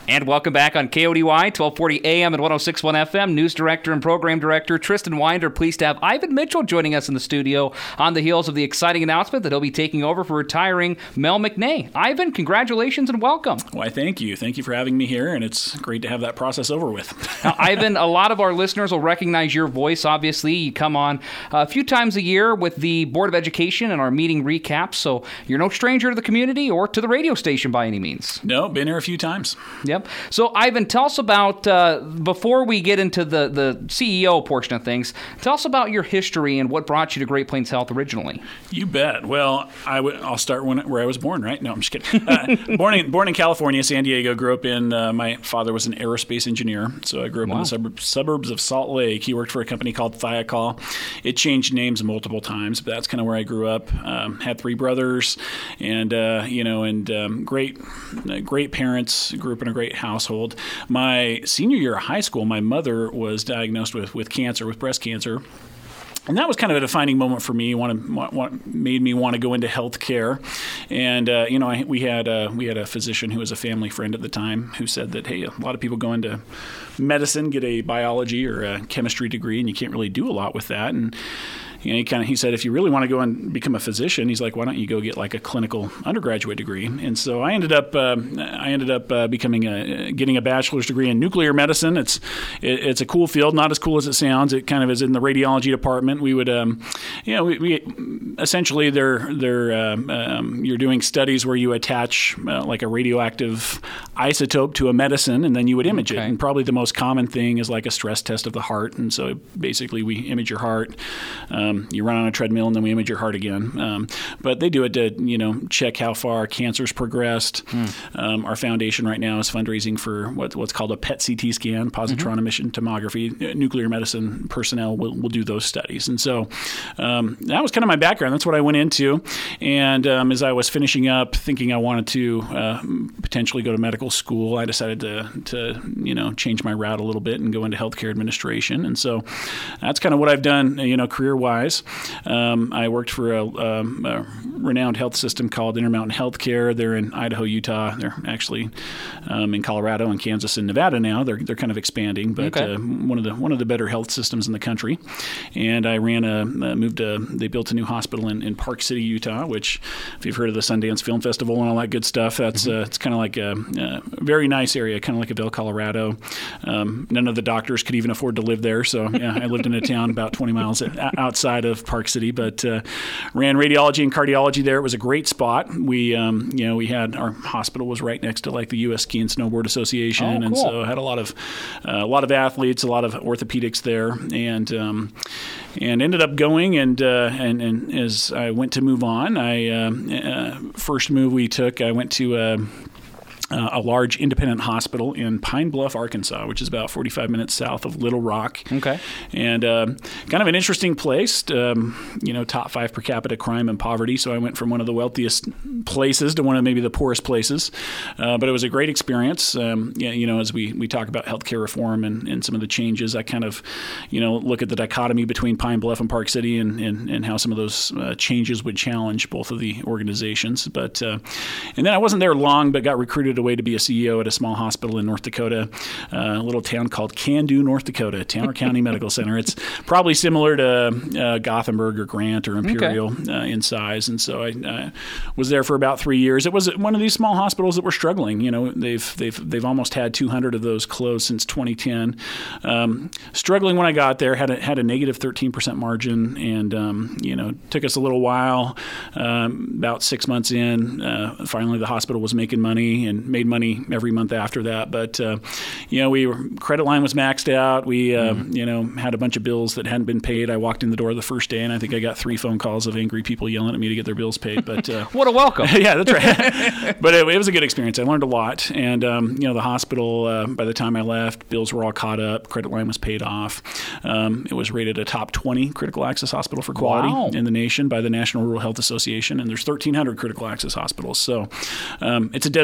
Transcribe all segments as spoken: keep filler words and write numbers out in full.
And welcome back on K O D Y, twelve forty A M and one oh six point one F M. News Director and Program Director Tristan Winder, pleased to have Ivan Mitchell joining us in the studio on the heels of the exciting announcement that he'll be taking over for retiring Mel McNay. Ivan, congratulations and welcome. Why, thank you. Thank you for having me here, and it's great to have that process over with. Now, Ivan, a lot of our listeners will recognize your voice, obviously. You come on a few times a year with the Board of Education and our meeting recaps, so you're no stranger to the community or to the radio station by any means. No, been here a few times. Yep. So, Ivan, tell us about, uh, before we get into the, the C E O portion of things, tell us about your history and what brought you to Great Plains Health originally. You bet. Well, I w- I'll start when, where I was born, right? No, I'm just kidding. Uh, born, in, born in California, San Diego, grew up in, uh, my father was an aerospace engineer, so I grew up wow. in the suburb, suburbs of Salt Lake. He worked for a company called Thiokol. It changed names multiple times, but that's kind of where I grew up. Um, had three brothers, and, uh, you know, and um, great, uh, great parents, grew up in a great house. Household. My senior year of high school, my mother was diagnosed with, with cancer, with breast cancer. And that was kind of a defining moment for me. Wanted, want, made me want to go into healthcare, and uh, you know, I, we had a, we had a physician who was a family friend at the time who said that, hey, a lot of people go into medicine, get a biology or a chemistry degree, and you can't really do a lot with that. And you know, he kind of he said, if you really want to go and become a physician, he's like, why don't you go get like a clinical undergraduate degree? And so I ended up uh, I ended up uh, becoming a getting a bachelor's degree in nuclear medicine. It's it, it's a cool field, not as cool as it sounds. It kind of is in the radiology department. We would, um, you know, we, we essentially they're they're um, um, you're doing studies where you attach uh, like a radioactive isotope to a medicine, and then you would image okay. it. And probably the most common thing is like a stress test of the heart. And so basically, we image your heart. Um, You run on a treadmill, and then we image your heart again. Um, but they do it to, you know, check how far cancer's progressed. Hmm. Um, our foundation right now is fundraising for what, what's called a P E T C T scan, positron mm-hmm. emission tomography. Nuclear medicine personnel will, will do those studies. And so um, that was kind of my background. That's what I went into. And um, as I was finishing up, thinking I wanted to uh, potentially go to medical school, I decided to, to, you know, change my route a little bit and go into healthcare administration. And so that's kind of what I've done, you know, career-wise. Um, I worked for a, um, a renowned health system called Intermountain Healthcare. They're in Idaho, Utah. They're actually um, in Colorado and Kansas and Nevada now. They're they're kind of expanding, but okay. uh, one of the one of the better health systems in the country. And I ran a uh, moved a they built a new hospital in, in Park City, Utah. Which, if you've heard of the Sundance Film Festival and all that good stuff, that's mm-hmm. uh, it's kind of like a, a very nice area, kind of like a Vail, Colorado. Um, none of the doctors could even afford to live there, so yeah, I lived in a town about twenty miles outside of Park City, but uh, ran radiology and cardiology there. It was a great spot. We, um, you know, we had our hospital was right next to like the U S Ski and Snowboard Association, oh, cool. and so had a lot of uh, a lot of athletes, a lot of orthopedics there, and um, and ended up going and uh, and and as I went to move on, I uh, uh, first move we took, I went to. Uh, Uh, a large independent hospital in Pine Bluff, Arkansas, which is about forty-five minutes south of Little Rock. Okay. And uh, kind of an interesting place, um, you know, top five per capita crime and poverty. So I went from one of the wealthiest places to one of maybe the poorest places. Uh, but it was a great experience. Um, yeah, you know, as we, we talk about healthcare reform and, and some of the changes, I kind of, you know, look at the dichotomy between Pine Bluff and Park City and, and, and how some of those uh, changes would challenge both of the organizations. But uh, and then I wasn't there long, but got recruited away to be a C E O at a small hospital in North Dakota, uh, a little town called Candu, North Dakota, Towner County Medical Center. It's probably similar to uh, Gothenburg or Grant or Imperial okay. uh, in size. And so I uh, was there for about three years. It was one of these small hospitals that were struggling. You know, they've they've they've almost had two hundred of those closed since twenty ten. Um, struggling when I got there, had a, had a negative thirteen percent margin, and um, you know, took us a little while. Um, about six months in, uh, finally the hospital was making money and made money every month after that. But uh, you know, we were, credit line was maxed out. We uh, mm. you know, had a bunch of bills that hadn't been paid. I walked in the door the first day, and I think I got three phone calls of angry people yelling at me to get their bills paid. But uh, what a welcome! Yeah, that's right. But it, it was a good experience. I learned a lot, and um, you know, the hospital. Uh, by the time I left, bills were all caught up. Credit line was paid off. Um, it was rated a top twenty critical access hospital for quality wow. in the nation by the National Rural Health Association, and there's thirteen hundred critical access hospitals. So um, it's a designation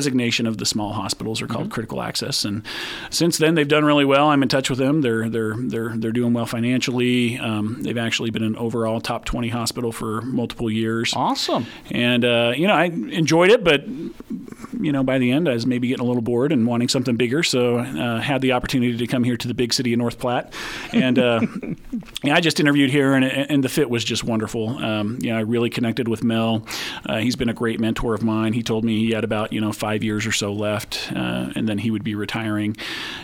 of the small hospitals are called mm-hmm. Critical Access. And since then, they've done really well. I'm in touch with them. They're they're they're they're doing well financially. Um, they've actually been an overall top twenty hospital for multiple years. Awesome. And uh, you know, I enjoyed it, but you know, by the end, I was maybe getting a little bored and wanting something bigger. So uh, had the opportunity to come here to the big city of North Platte, and uh, yeah, I just interviewed here, and, and the fit was just wonderful. Um, you know, I really connected with Mel. Uh, he's been a great mentor of mine. He told me he had about you know five years or so left, uh, and then he would be retiring.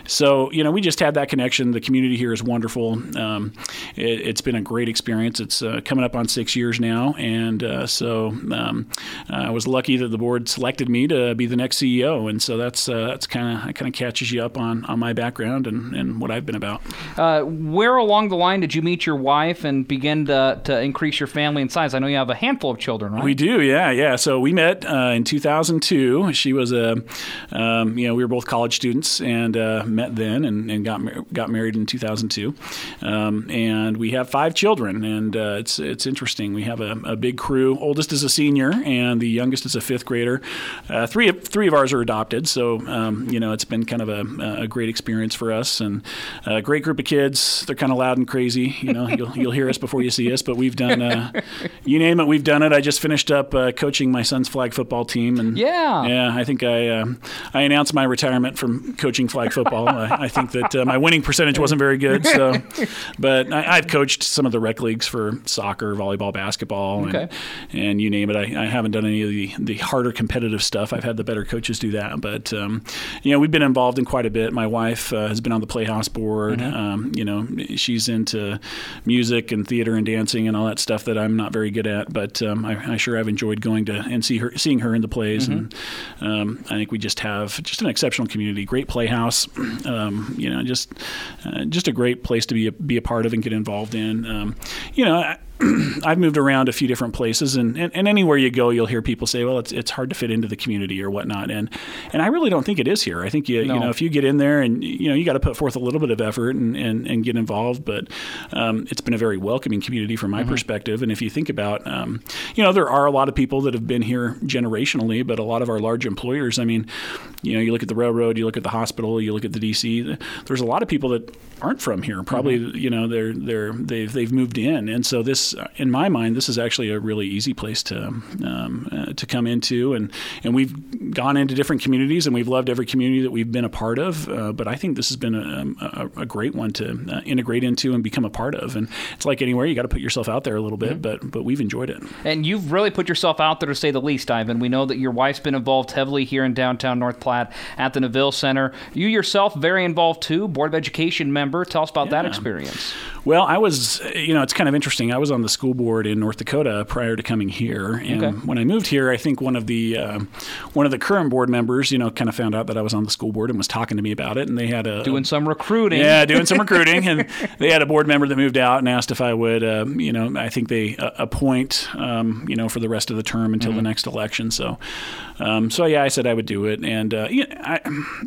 So you know, we just had that connection. The community here is wonderful. Um, it, it's been a great experience. It's uh, coming up on six years now, and uh, so um, I was lucky that the board selected me to be the next C E O, and so that's uh, that's kind of kind of catches you up on, on my background and, and what I've been about. Uh, where along the line did you meet your wife and begin to to increase your family in size? I know you have a handful of children, right? We do, yeah, yeah. So we met uh, in two thousand two. She was a, um, you know, we were both college students and uh, met then and, and got mar- got married in two thousand two, um, and we have five children, and uh, it's it's interesting. We have a, a big crew. Oldest is a senior, and the youngest is a fifth grader. Uh, three three of ours are adopted, so um, you know it's been kind of a, a great experience for us, and a great group of kids. They're kind of loud and crazy. You know, you'll you'll hear us before you see us, but we've done uh, you name it, we've done it. I just finished up uh, coaching my son's flag football team, and yeah, yeah, I think I uh, I announced my retirement from coaching flag football. I, I think that uh, my winning percentage wasn't very good, so but I, I've coached some of the rec leagues for soccer, volleyball, basketball, and, okay. and you name it. I, I haven't done any of the, the harder competitive stuff. I've had the better coaches do that, but um, you know, we've been involved in quite a bit. My wife uh, has been on the Playhouse board. Mm-hmm. Um, you know, she's into music and theater and dancing and all that stuff that I'm not very good at, but um, I, I sure have enjoyed going to and see her, seeing her in the plays. Mm-hmm. And um, I think we just have just an exceptional community, great Playhouse. Um, you know, just uh, just a great place to be a, be a part of and get involved in. Um, you know. I, I've moved around a few different places, and, and, and anywhere you go, you'll hear people say, well, it's it's hard to fit into the community or whatnot. And and I really don't think it is here. I think, you no. you know, if you get in there and, you know, you got to put forth a little bit of effort and, and, and get involved. But um, it's been a very welcoming community from my mm-hmm. perspective. And if you think about, um, you know, there are a lot of people that have been here generationally, but a lot of our large employers, I mean, you know, you look at the railroad, you look at the hospital, you look at the D C, there's a lot of people that aren't from here. Probably, mm-hmm. you know, they're, they're, they've, they've moved in. And so this, in my mind, this is actually a really easy place to um, uh, to come into, and and we've gone into different communities, and we've loved every community that we've been a part of. Uh, but I think this has been a, a, a great one to uh, integrate into and become a part of. And it's like anywhere, you got to put yourself out there a little bit, mm-hmm. but but we've enjoyed it. And you've really put yourself out there, to say the least, Ivan. We know that your wife's been involved heavily here in downtown North Platte at the Neville Center. You yourself very involved too, Board of Education member. Tell us about yeah. that experience. Well, I was, you know, it's kind of interesting. I was on the school board in North Dakota prior to coming here, and okay. when I moved here, I think one of the uh, one of the current board members, you know, kind of found out that I was on the school board and was talking to me about it, and they had a doing some recruiting. Yeah, doing some recruiting, and they had a board member that moved out and asked if I would, uh, you know, I think they uh, appoint, um, you know, for the rest of the term until mm-hmm. the next election. So, um, so yeah, I said I would do it, and uh, yeah, I.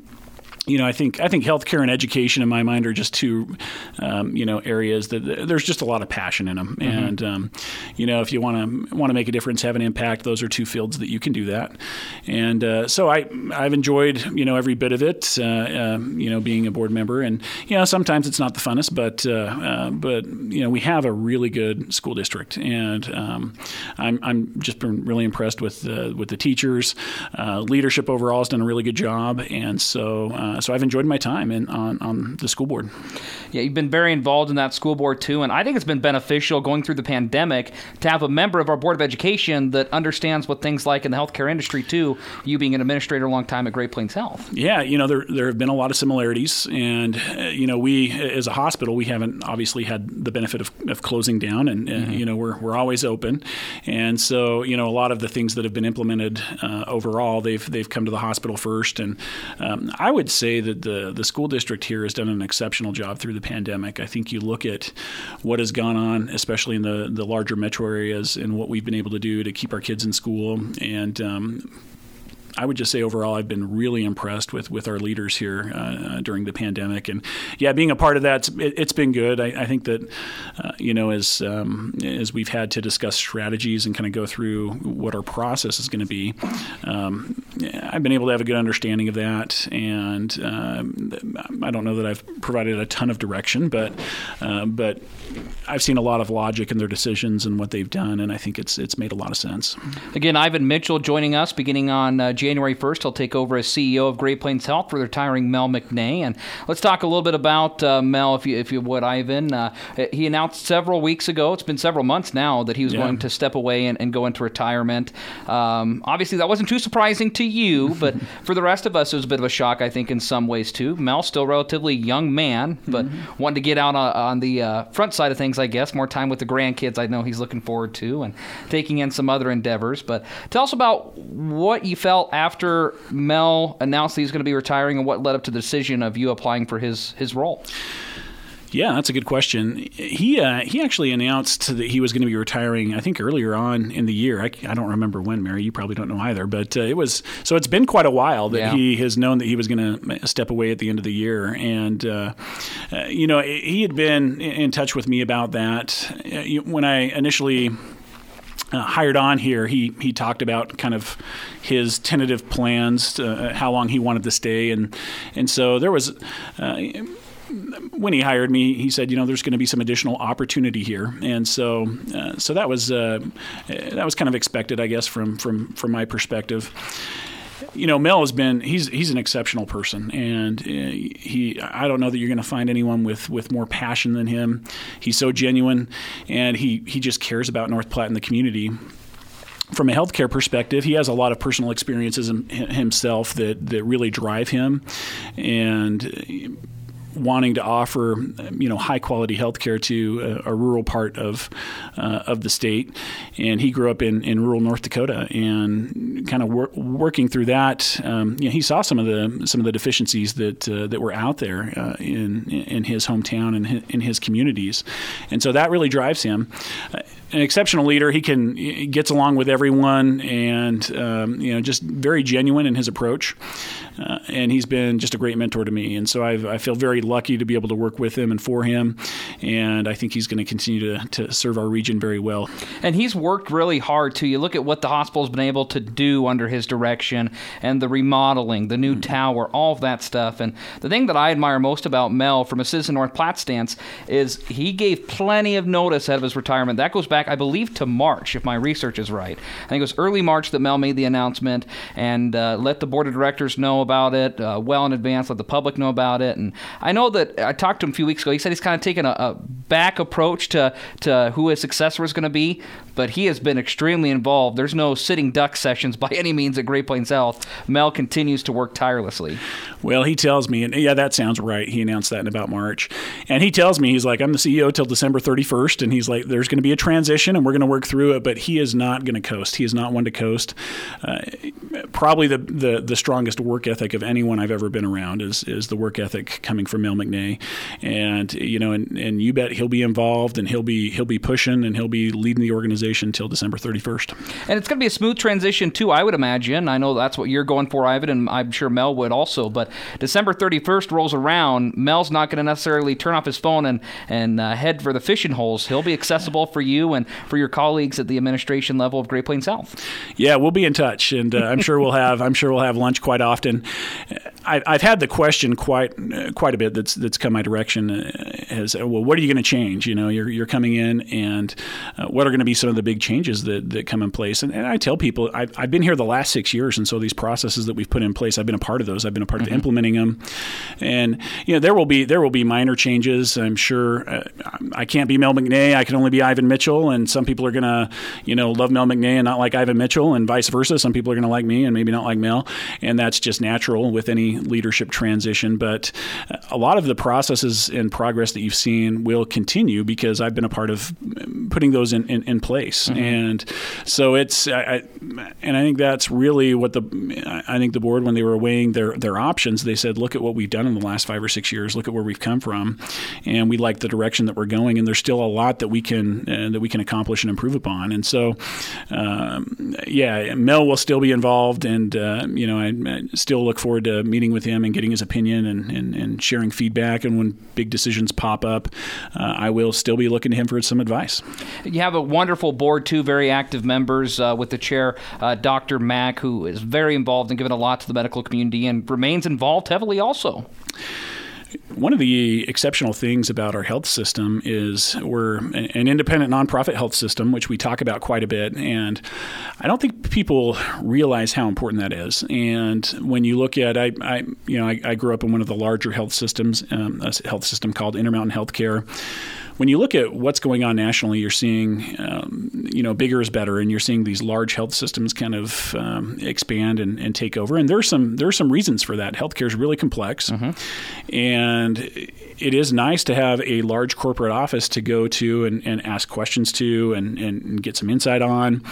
You know, I think I think healthcare and education in my mind are just two, um, you know, areas that there's just a lot of passion in them. Mm-hmm. And um, you know, if you want to want to make a difference, have an impact, those are two fields that you can do that. And uh, so I I've enjoyed you know every bit of it. Uh, uh, you know, being a board member, and you know sometimes it's not the funnest, but uh, uh, but you know we have a really good school district, and um, I'm I'm just been really impressed with uh, with the teachers. Uh, leadership overall has done a really good job, and so. Uh, So I've enjoyed my time in, on, on the school board. Yeah, you've been very involved in that school board too, and I think it's been beneficial going through the pandemic to have a member of our Board of Education that understands what things like in the healthcare industry too, you being an administrator a long time at Great Plains Health. Yeah, you know, there there have been a lot of similarities, and, uh, you know, we, as a hospital, we haven't obviously had the benefit of, of closing down, and, uh, mm-hmm. you know, we're we're always open, and so, you know, a lot of the things that have been implemented uh, overall, they've they've come to the hospital first, and um, I would say that the the school district here has done an exceptional job through the pandemic. I think you look at what has gone on, especially in the, the larger metro areas, and what we've been able to do to keep our kids in school, and um, I would just say overall, I've been really impressed with, with our leaders here uh, during the pandemic, and yeah, being a part of that, it, it's been good. I, I think that uh, you know, as um, as we've had to discuss strategies and kind of go through what our process is going to be, um, I've been able to have a good understanding of that, and um, I don't know that I've provided a ton of direction, but uh, but I've seen a lot of logic in their decisions and what they've done, and I think it's it's made a lot of sense. Again, Ivan Mitchell joining us beginning on uh, January first. He'll take over as C E O of Great Plains Health for the retiring Mel McNay. And let's talk a little bit about uh, Mel, if you, if you would, Ivan. Uh, he announced several weeks ago, it's been several months now, that he was yeah. going to step away and, and go into retirement. Um, obviously, that wasn't too surprising to you, but for the rest of us, it was a bit of a shock, I think, in some ways, too. Mel's still a relatively young man, but mm-hmm. wanted to get out on, on the uh, front side of things, I guess, more time with the grandkids I know he's looking forward to, and taking in some other endeavors. But tell us about what you felt after Mel announced that he's going to be retiring, and what led up to the decision of you applying for his, his role. Yeah, that's a good question. He uh, he actually announced that he was going to be retiring, I think, earlier on in the year. I, I don't remember when, Mary. You probably don't know either. But uh, it was so it's been quite a while that yeah. he has known that he was going to step away at the end of the year. And, uh, uh, you know, he had been in touch with me about that. When I initially Uh, hired on here, he he talked about kind of his tentative plans, to, uh, how long he wanted to stay, and and so there was. Uh, When he hired me, he said, you know, there's going to be some additional opportunity here, and so uh, so that was uh, that was kind of expected, I guess, from from from my perspective. You know, Mel has been, he's he's an exceptional person, and he, I don't know that you're going to find anyone with, with more passion than him. He's so genuine, and he, he just cares about North Platte and the community. From a healthcare perspective, he has a lot of personal experiences in, himself that, that really drive him, and wanting to offer, you know, high quality healthcare to a, a rural part of uh, of the state. And he grew up in, in rural North Dakota, and kind of wor- working through that, um, you know, he saw some of the some of the deficiencies that uh, that were out there uh, in in his hometown and in, in his communities, and so that really drives him. Uh, An exceptional leader. He can he gets along with everyone, and um, you know, just very genuine in his approach. Uh, and he's been just a great mentor to me, and so I've, I feel very lucky to be able to work with him and for him. And I think he's going to continue to, to serve our region very well. And he's worked really hard too. You look at what the hospital's been able to do under his direction, and the remodeling, the new mm-hmm. tower, all of that stuff. And the thing that I admire most about Mel, from a Citizen North Platte stance, is he gave plenty of notice ahead of his retirement. That goes back, I believe, to March, if my research is right. I think it was early March that Mel made the announcement, and uh, let the board of directors know about it uh, well in advance, let the public know about it. And I know that I talked to him a few weeks ago. He said he's kind of taken a, a back approach to, to who his successor is going to be, but he has been extremely involved. There's no sitting duck sessions by any means at Great Plains Health. Mel continues to work tirelessly. Well, he tells me, and yeah, that sounds right. He announced that in about March. And he tells me, he's like, I'm the C E O till December thirty-first, and he's like, there's going to be a transition, and we're going to work through it, but he is not going to coast. He is not one to coast. Uh, probably the, the the strongest work ethic of anyone I've ever been around is is the work ethic coming from Mel McNay. And, you know, and, and you bet he'll be involved, and he'll be he'll be pushing, and he'll be leading the organization until December thirty-first. And it's going to be a smooth transition, too, I would imagine. I know that's what you're going for, Ivan, and I'm sure Mel would also. But December thirty-first rolls around, Mel's not going to necessarily turn off his phone and, and uh, head for the fishing holes. He'll be accessible for you and for your colleagues at the administration level of Great Plains Health. Yeah, we'll be in touch, and uh, I'm sure we'll have I'm sure we'll have lunch quite often. I, I've had the question quite uh, quite a bit that's that's come my direction uh, as well. What are you going to change? You know, you're you're coming in, and uh, what are going to be some of the big changes that, that come in place? And, and I tell people, I've, I've been here the last six years, and so these processes that we've put in place, I've been a part of those. I've been a part mm-hmm. of implementing them, and you know, there will be there will be minor changes. I'm sure. Uh, I can't be Mel McNay. I can only be Ivan Mitchell, and some people are going to, you know, love Mel McNay and not like Ivan Mitchell, and vice versa. Some people are going to like me and maybe not like Mel, and that's just natural with any leadership transition. But a lot of the processes and progress that you've seen will continue because I've been a part of putting those in, in, in place. Mm-hmm. And so it's, I, I, and I think that's really what the, I think the board, when they were weighing their, their options, they said, look at what we've done in the last five or six years, look at where we've come from, and we like the direction that we're going, and there's still a lot that we can, uh, that we can accomplish and improve upon. And so, um, yeah, Mel will still be involved, and, uh, you know, I, I still look forward to meeting with him and getting his opinion and, and, and sharing feedback. And when big decisions pop up, uh, I will still be looking to him for some advice. You have a wonderful board, too, very active members uh, with the chair, uh, Doctor Mack, who is very involved and given a lot to the medical community and remains involved heavily also. One of the exceptional things about our health system is we're an independent nonprofit health system, which we talk about quite a bit. And I don't think people realize how important that is. And when you look at, I, I you know, I, I grew up in one of the larger health systems, um, a health system called Intermountain Healthcare. When you look at what's going on nationally, you're seeing, um, you know, bigger is better, and you're seeing these large health systems kind of um, expand and, and take over. And there's some there's some reasons for that. Healthcare is really complex, mm-hmm. and it is nice to have a large corporate office to go to and, and ask questions to and, and get some insight on.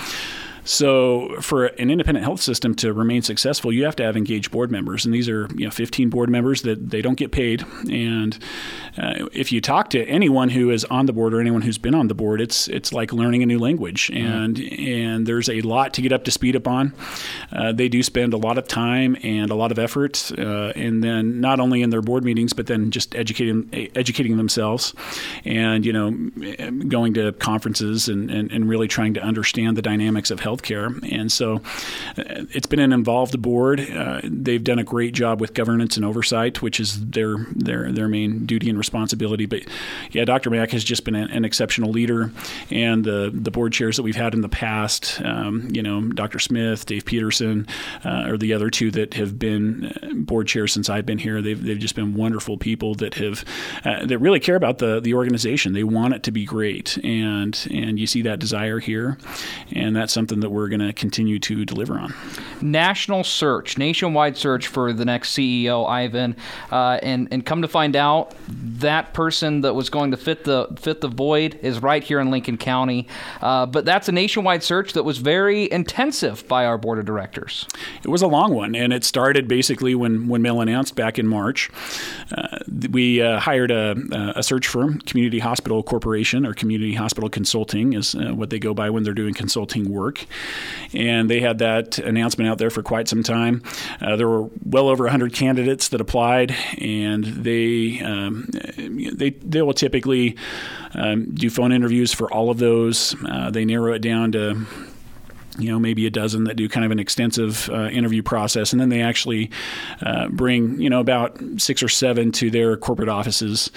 So for an independent health system to remain successful, you have to have engaged board members. And these are, you know, fifteen board members that they don't get paid. And uh, if you talk to anyone who is on the board or anyone who's been on the board, it's it's like learning a new language. And mm-hmm. and there's a lot to get up to speed upon. Uh, they do spend a lot of time and a lot of effort. Uh, and then not only in their board meetings, but then just educating educating themselves and, you know, going to conferences and, and, and really trying to understand the dynamics of health care. And so uh, it's been an involved board. Uh, they've done a great job with governance and oversight, which is their their their main duty and responsibility. But yeah, Doctor Mack has just been a, an exceptional leader. And the the board chairs that we've had in the past, um, you know, Doctor Smith, Dave Peterson, uh, are the other two that have been board chairs since I've been here. They've they've just been wonderful people that have uh, that really care about the the organization. They want it to be great, and and you see that desire here, and that's something that we're going to continue to deliver on. National search, nationwide search for the next C E O, Ivan, uh, and and come to find out, that person that was going to fit the fit the void is right here in Lincoln County. Uh, but that's a nationwide search that was very intensive by our board of directors. It was a long one, and it started basically when when Mel announced back in March. Uh, we uh, hired a, a search firm, Community Hospital Corporation, or Community Hospital Consulting is uh, what they go by when they're doing consulting work. And they had that announcement out there for quite some time. Uh, there were well over one hundred candidates that applied, and they um, they they will typically um, do phone interviews for all of those. Uh, they narrow it down to, you know, maybe a dozen that do kind of an extensive uh, interview process. And then they actually uh, bring, you know, about six or seven to their corporate offices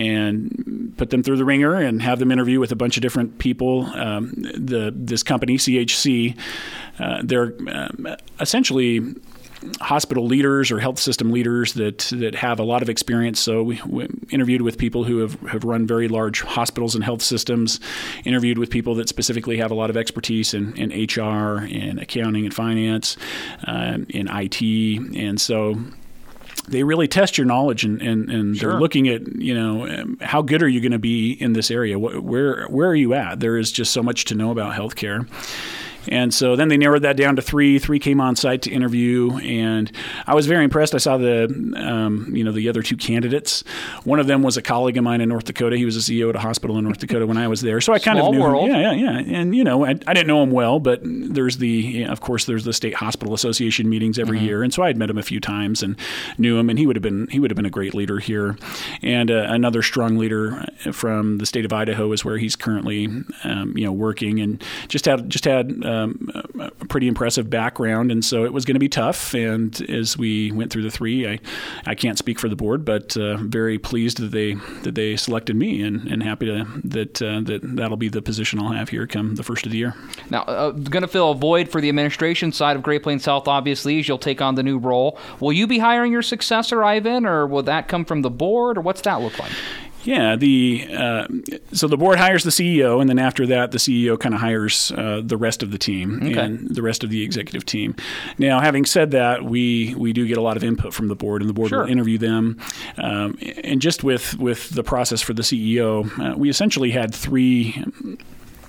and put them through the ringer and have them interview with a bunch of different people. Um, the this company, C H C, uh, they're um, essentially hospital leaders or health system leaders that that have a lot of experience. So we, we interviewed with people who have, have run very large hospitals and health systems, interviewed with people that specifically have a lot of expertise in, in H R, in accounting and finance, um, in I T. And so they really test your knowledge, and, and, and sure. They're looking at, you know, um, how good are you going to be in this area? Wh- where where are you at? There is just so much to know about healthcare. And so then they narrowed that down to three. Three came on site to interview, and I was very impressed. I saw the, um, you know, the other two candidates. One of them was a colleague of mine in North Dakota. He was a C E O at a hospital in North Dakota when I was there. So I kind Small of knew world. him. Yeah, yeah, yeah. And, you know, I, I didn't know him well, but there's the, you know, of course, there's the State Hospital Association meetings every mm-hmm. year. And so I had met him a few times and knew him, and he would have been, he would have been a great leader here. And uh, another strong leader from the state of Idaho is where he's currently, um, you know, working, and just had, just had, um, a pretty impressive background, and so it was going to be tough. And as we went through the three, I, I can't speak for the board, but uh, very pleased that they that they selected me, and, and happy to that uh, that that'll be the position I'll have here come the first of the year. Now, uh, going to fill a void for the administration side of Great Plains Health, obviously, as you'll take on the new role. Will you be hiring your successor, Ivan, or will that come from the board, or what's that look like? Yeah, the uh, so the board hires the C E O, and then after that, the C E O kind of hires uh, the rest of the team okay. and the rest of the executive team. Now, having said that, we we do get a lot of input from the board, and the board sure. will interview them. Um, and just with with the process for the C E O, uh, we essentially had three.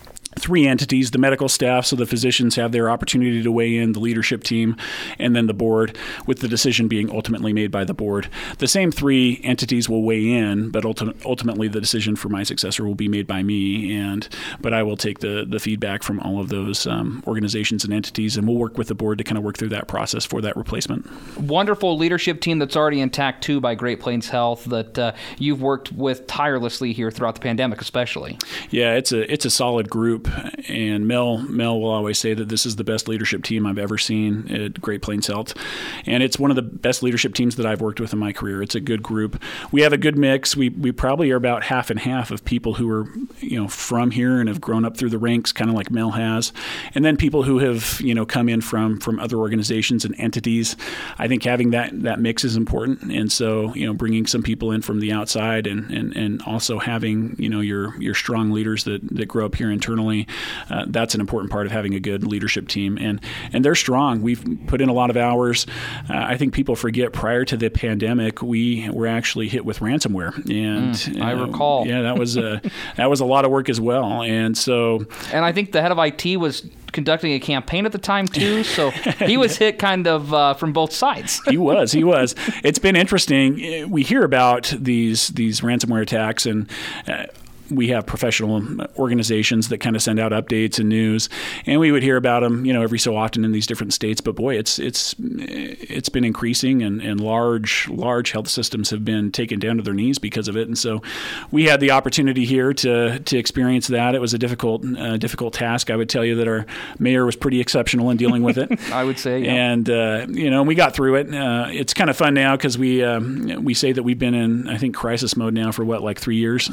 three entities: the medical staff, so the physicians have their opportunity to weigh in, the leadership team, and then the board, with the decision being ultimately made by the board. The same three entities will weigh in, but ulti- ultimately the decision for my successor will be made by me. And but I will take the the feedback from all of those um, organizations and entities, and we'll work with the board to kind of work through that process for that replacement. Wonderful leadership team that's already intact too by Great Plains Health that uh, you've worked with tirelessly here throughout the pandemic, especially. Yeah, it's a it's a solid group, and Mel Mel will always say that this is the best leadership team I've ever seen at Great Plains Health, and it's one of the best leadership teams that I've worked with in my career. It's a good group. We have a good mix. We we probably are about half and half of people who are you know from here and have grown up through the ranks, kind of like Mel has, and then people who have you know come in from from other organizations and entities. I think having that that mix is important, and so you know bringing some people in from the outside, and and, and also having you know your your strong leaders that, that grow up here internally. Uh, that's an important part of having a good leadership team, and and they're strong. We've put in a lot of hours. Uh, I think people forget prior to the pandemic, we were actually hit with ransomware, and mm, I uh, recall. Yeah, that was a that was a lot of work as well, and so. And I think the head of I T was conducting a campaign at the time too, so he was hit kind of uh, from both sides. he was, he was. It's been interesting. We hear about these these ransomware attacks, and uh, we have professional organizations that kind of send out updates and news, and we would hear about them, you know, every so often in these different states. But boy, it's it's it's been increasing, and, and large large health systems have been taken down to their knees because of it. And so, we had the opportunity here to to experience that. It was a difficult uh, difficult task. I would tell you that our mayor was pretty exceptional in dealing with it. I would say, yeah. And uh, you know, we got through it. Uh, it's kind of fun now because we um, we say that we've been in, I think, crisis mode now for what, like three years.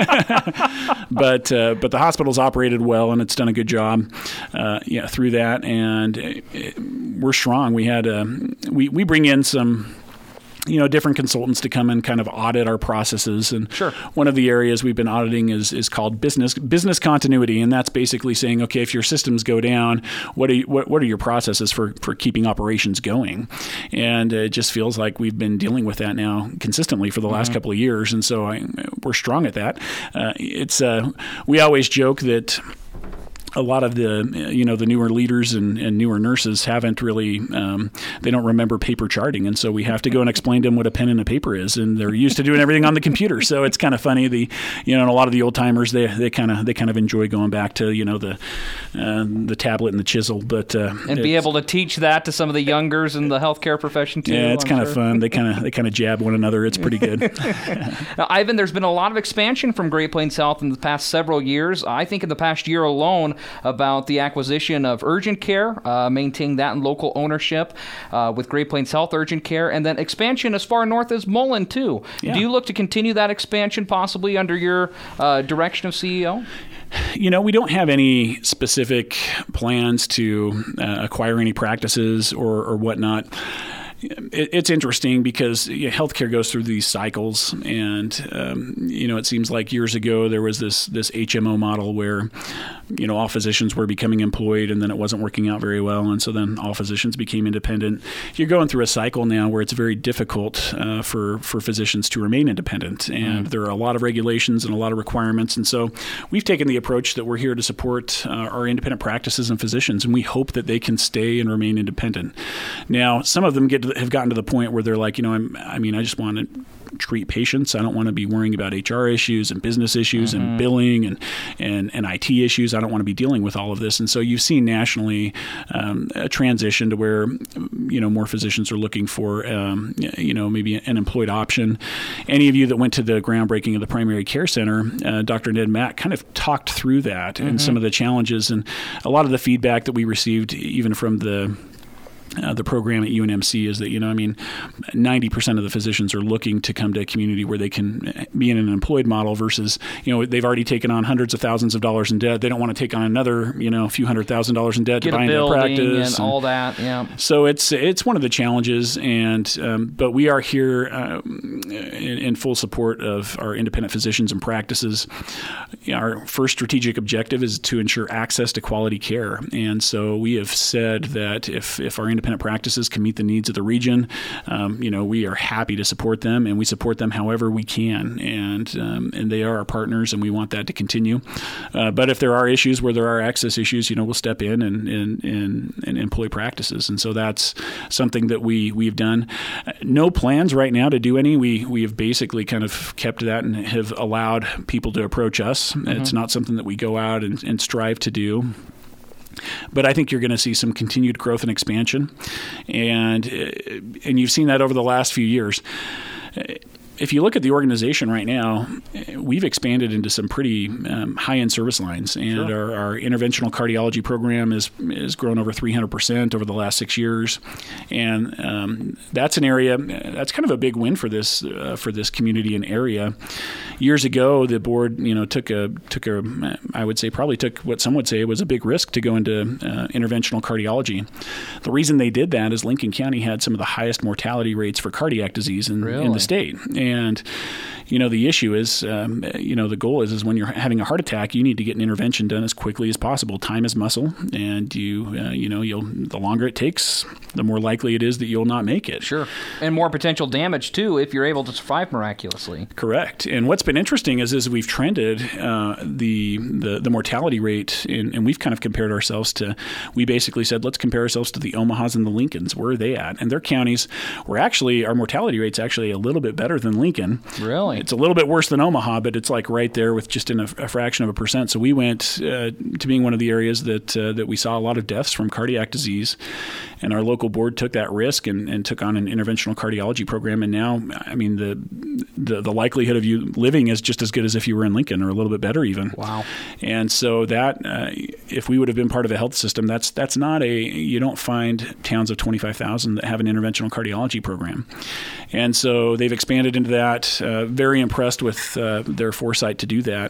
but uh, but the hospital's operated well, and it's done a good job uh, yeah, through that, and it, it, we're strong. We had uh, we we bring in some. You know, different consultants to come and kind of audit our processes. And sure. One of the areas we've been auditing is is called business business continuity, and that's basically saying, okay, if your systems go down, what are you, what, what are your processes for, for keeping operations going? And it just feels like we've been dealing with that now consistently for the last mm-hmm. couple of years, and so I, we're strong at that. Uh, it's uh, we always joke that. A lot of the, you know, the newer leaders and, and newer nurses haven't really, um, they don't remember paper charting. And so we have to go and explain to them what a pen and a paper is. And they're used to doing everything on the computer. So it's kind of funny. The, you know, and a lot of the old timers, they they kind of they kind of enjoy going back to, you know, the uh, the tablet and the chisel. But uh, and be able to teach that to some of the youngers in the healthcare profession too. Yeah, it's I'm kind sure. of fun. They kind of they kind of jab one another. It's pretty good. Now, Ivan, there's been a lot of expansion from Great Plains Health in the past several years. I think in the past year alone, about the acquisition of Urgent Care, uh, maintaining that in local ownership uh, with Great Plains Health Urgent Care, and then expansion as far north as Mullen, too. Yeah. Do you look to continue that expansion possibly under your uh, direction of C E O? You know, we don't have any specific plans to uh, acquire any practices or, or whatnot. It's interesting because you know, healthcare goes through these cycles, and um, you know, it seems like years ago there was this this H M O model where you know all physicians were becoming employed, and then it wasn't working out very well, and so then all physicians became independent. You're going through a cycle now where it's very difficult uh, for for physicians to remain independent, and mm. there are a lot of regulations and a lot of requirements, and so we've taken the approach that we're here to support uh, our independent practices and physicians, and we hope that they can stay and remain independent. Now, some of them get to have gotten to the point where they're like, you know, I'm, I mean, I just want to treat patients. I don't want to be worrying about H R issues and business issues mm-hmm. and billing and, and, and I T issues. I don't want to be dealing with all of this. And so you've seen nationally um, a transition to where, you know, more physicians are looking for, um, you know, maybe an employed option. Any of you that went to the groundbreaking of the primary care center, uh, Doctor Ned Mack kind of talked through that mm-hmm. and some of the challenges and a lot of the feedback that we received even from the Uh, the program at U N M C is that, you know, I mean, ninety percent of the physicians are looking to come to a community where they can be in an employed model versus, you know, they've already taken on hundreds of thousands of dollars in debt. They don't want to take on another, you know, a few hundred thousand dollars in debt Get to buy into practice. And all that, yeah. So it's it's one of the challenges, and um, but we are here. Uh, in, in full support of our independent physicians and practices. Our first strategic objective is to ensure access to quality care. And so we have said that if, if our independent practices can meet the needs of the region, um, you know, we are happy to support them, and we support them however we can. And um, and they are our partners, and we want that to continue. Uh, but if there are issues where there are access issues, you know, we'll step in and, and, and, and employ practices. And so that's something that we, we've done. No plans right now to do any. We, we have basically kind of kept that and have allowed people to approach us. Mm-hmm. It's not something that we go out and, and strive to do. But I think you're going to see some continued growth and expansion. And, and you've seen that over the last few years. If you look at the organization right now, we've expanded into some pretty um, high-end service lines, and sure. our, our interventional cardiology program is is grown over three hundred percent over the last six years, and um, that's an area that's kind of a big win for this uh, for this community and area. Years ago, the board, you know, took a took a I would say probably took what some would say was a big risk to go into uh, interventional cardiology. The reason they did that is Lincoln County had some of the highest mortality rates for cardiac disease in, really? in the state. And, you know, the issue is, um, you know, the goal is, is when you're having a heart attack, you need to get an intervention done as quickly as possible. Time is muscle, and you, uh, you know, you'll the longer it takes, the more likely it is that you'll not make it. Sure. And more potential damage, too, if you're able to survive miraculously. Correct. And what's been interesting is, is we've trended uh, the, the the mortality rate, in, and we've kind of compared ourselves to, we basically said, let's compare ourselves to the Omahas and the Lincolns. Where are they at? And their counties were actually, our mortality rate's actually a little bit better than Lincoln. Really? It's a little bit worse than Omaha, but it's like right there with just in a, a fraction of a percent. So we went uh, to being one of the areas that uh, that we saw a lot of deaths from cardiac disease, and our local board took that risk and, and took on an interventional cardiology program. And now, I mean, the, the the likelihood of you living is just as good as if you were in Lincoln, or a little bit better even. Wow. And so that, uh, if we would have been part of a health system, that's that's not a, you don't find towns of twenty-five thousand that have an interventional cardiology program. And so they've expanded into that. Uh, very impressed with uh, their foresight to do that.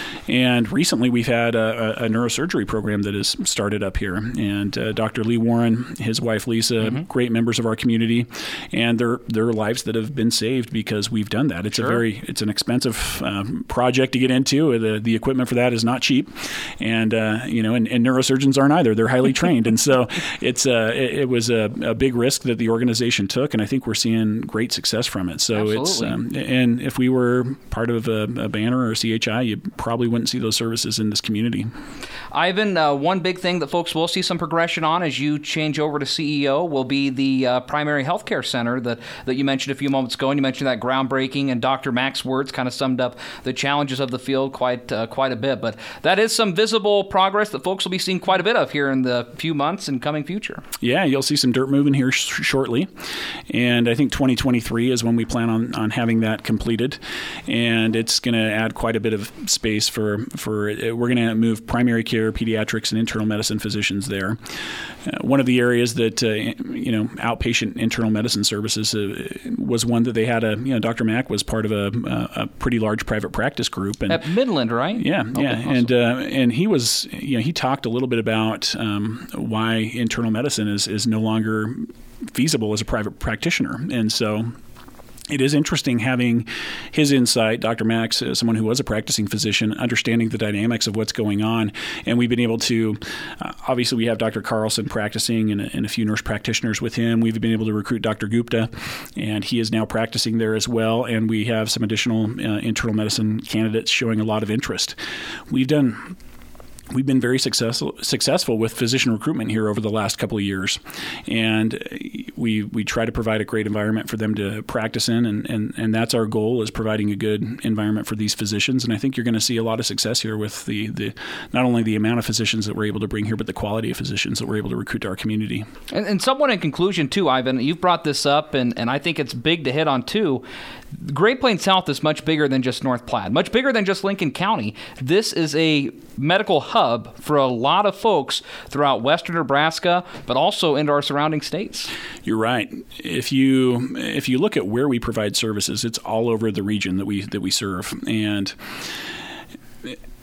And recently we've had a, a neurosurgery program that has started up here. And uh, Doctor Lee Warren, his wife Lisa, mm-hmm. great members of our community, and their their lives that have been saved because we've done that. It's sure. a very it's an expensive um, project to get into. The the equipment for that is not cheap, and uh, you know, and, and neurosurgeons aren't either. They're highly trained, and so it's uh, it, it was a, a big risk that the organization took, and I think we're seeing great success from it. So Absolutely. it's um, and if we were part of a, a Banner or a C H I, you probably wouldn't see those services in this community. Ivan, uh, one big thing that folks will see some progression on as you change over to C E O will be the uh, primary healthcare center that, that you mentioned a few moments ago, and you mentioned that groundbreaking, and Doctor Mack's words kind of summed up the challenges of the field quite uh, quite a bit. But that is some visible progress that folks will be seeing quite a bit of here in the few months and coming future. Yeah, you'll see some dirt moving here sh- shortly, and I think twenty twenty-three is when we plan on, on having that completed, and it's going to add quite a bit of space for, for we're going to move primary care, pediatrics, and internal medicine physicians there. Uh, one of the areas that, uh, you know, outpatient internal medicine services uh, was one that they had a, you know, Doctor Mack was part of a, a, a pretty large private practice group. And, At Midland, right? Yeah, okay, yeah. Awesome. And uh, and he was, you know, he talked a little bit about um, why internal medicine is, is no longer feasible as a private practitioner. And so it is interesting having his insight, Doctor Max, uh, someone who was a practicing physician, understanding the dynamics of what's going on. And we've been able to, uh, obviously we have Doctor Carlson practicing and a, and a few nurse practitioners with him. We've been able to recruit Doctor Gupta, and he is now practicing there as well. And we have some additional uh, internal medicine candidates showing a lot of interest. We've done... We've been very successful successful with physician recruitment here over the last couple of years, and we we try to provide a great environment for them to practice in, and, and, and that's our goal, is providing a good environment for these physicians. And I think you're going to see a lot of success here with the, the not only the amount of physicians that we're able to bring here, but the quality of physicians that we're able to recruit to our community. And, and somewhat in conclusion, too, Ivan, you've brought this up, and, and I think it's big to hit on, too. Great Plains Health is much bigger than just North Platte, much bigger than just Lincoln County. This is a medical hub for a lot of folks throughout western Nebraska, but also into our surrounding states. You're right. If you if you look at where we provide services, it's all over the region that we that we serve. And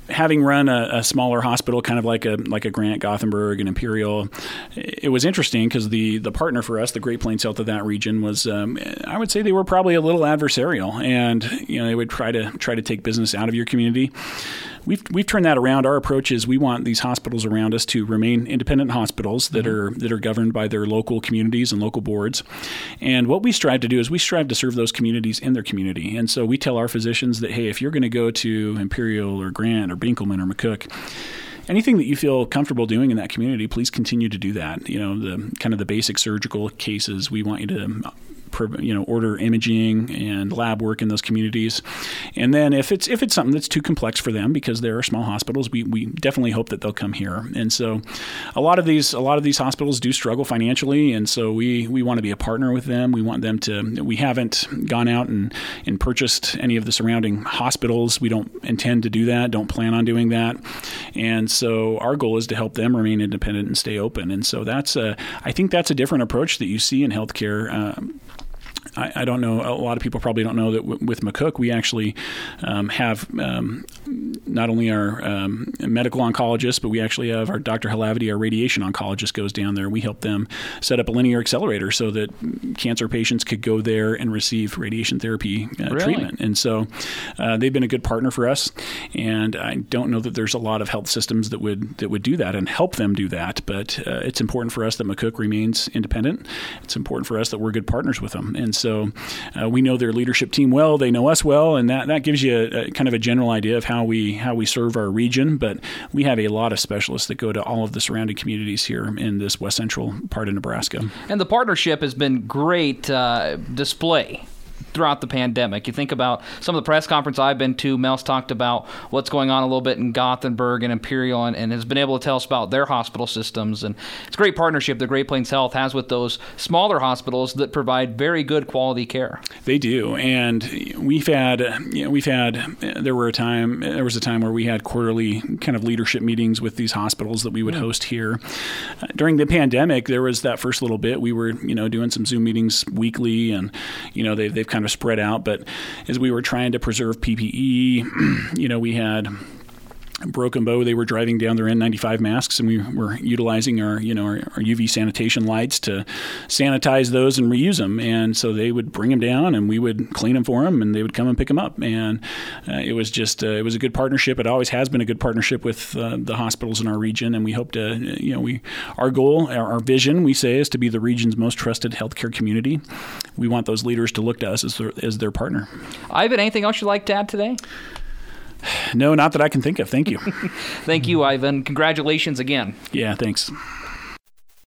having run a, a smaller hospital, kind of like a like a Grant, Gothenburg, and Imperial, it was interesting because the the partner for us, the Great Plains Health of that region, was um, I would say they were probably a little adversarial, and you know they would try to try to take business out of your community. We've we've turned that around. Our approach is we want these hospitals around us to remain independent hospitals that mm-hmm. are that are governed by their local communities and local boards. And what we strive to do is we strive to serve those communities in their community. And so we tell our physicians that, hey, if you're going to go to Imperial or Grant or Binkelman or McCook, anything that you feel comfortable doing in that community, please continue to do that. You know, the kind of the basic surgical cases, we want you to you know, order imaging and lab work in those communities. And then if it's if it's something that's too complex for them, because there are small hospitals, we, we definitely hope that they'll come here. And so a lot of these a lot of these hospitals do struggle financially, and so we, we want to be a partner with them. We want them to we haven't gone out and, and purchased any of the surrounding hospitals. We don't intend to do that, don't plan on doing that. And so our goal is to help them remain independent and stay open. And so that's a, I think that's a different approach that you see in healthcare. Um, I, I don't know. A lot of people probably don't know that w- with McCook, we actually um, have um, not only our um, medical oncologist, but we actually have our Doctor Halavity, our radiation oncologist, goes down there. We help them set up a linear accelerator so that cancer patients could go there and receive radiation therapy uh, really? treatment. And so uh, they've been a good partner for us. And I don't know that there's a lot of health systems that would that would do that and help them do that. But uh, it's important for us that McCook remains independent. It's important for us that we're good partners with them. And so uh, we know their leadership team well. They know us well, and that, that gives you a, a kind of a general idea of how we how we serve our region. But we have a lot of specialists that go to all of the surrounding communities here in this west central part of Nebraska. And the partnership has been great uh, display throughout the pandemic. You think about some of the press conference I've been to, Mel's talked about what's going on a little bit in Gothenburg and Imperial, and, and has been able to tell us about their hospital systems. And it's a great partnership that Great Plains Health has with those smaller hospitals that provide very good quality care. They do. And we've had, you know, we've had, there were a time, there was a time where we had quarterly kind of leadership meetings with these hospitals that we would mm-hmm. host here. Uh, during the pandemic, there was that first little bit. We were, you know, doing some Zoom meetings weekly, and, you know, they've, they've kind of spread out. But as we were trying to preserve P P E, you know, we had Broken Bow, they were driving down their N ninety-five masks, and we were utilizing our, you know, our, our U V sanitation lights to sanitize those and reuse them. And so they would bring them down, and we would clean them for them, and they would come and pick them up. And uh, it was just, uh, it was a good partnership. It always has been a good partnership with uh, the hospitals in our region, and we hope to, you know, we, our goal, our, our vision, we say, is to be the region's most trusted healthcare community. We want those leaders to look to us as their, as their partner. Ivan, anything else you'd like to add today? No, not that I can think of. Thank you. Thank you, Ivan. Congratulations again. Yeah, thanks.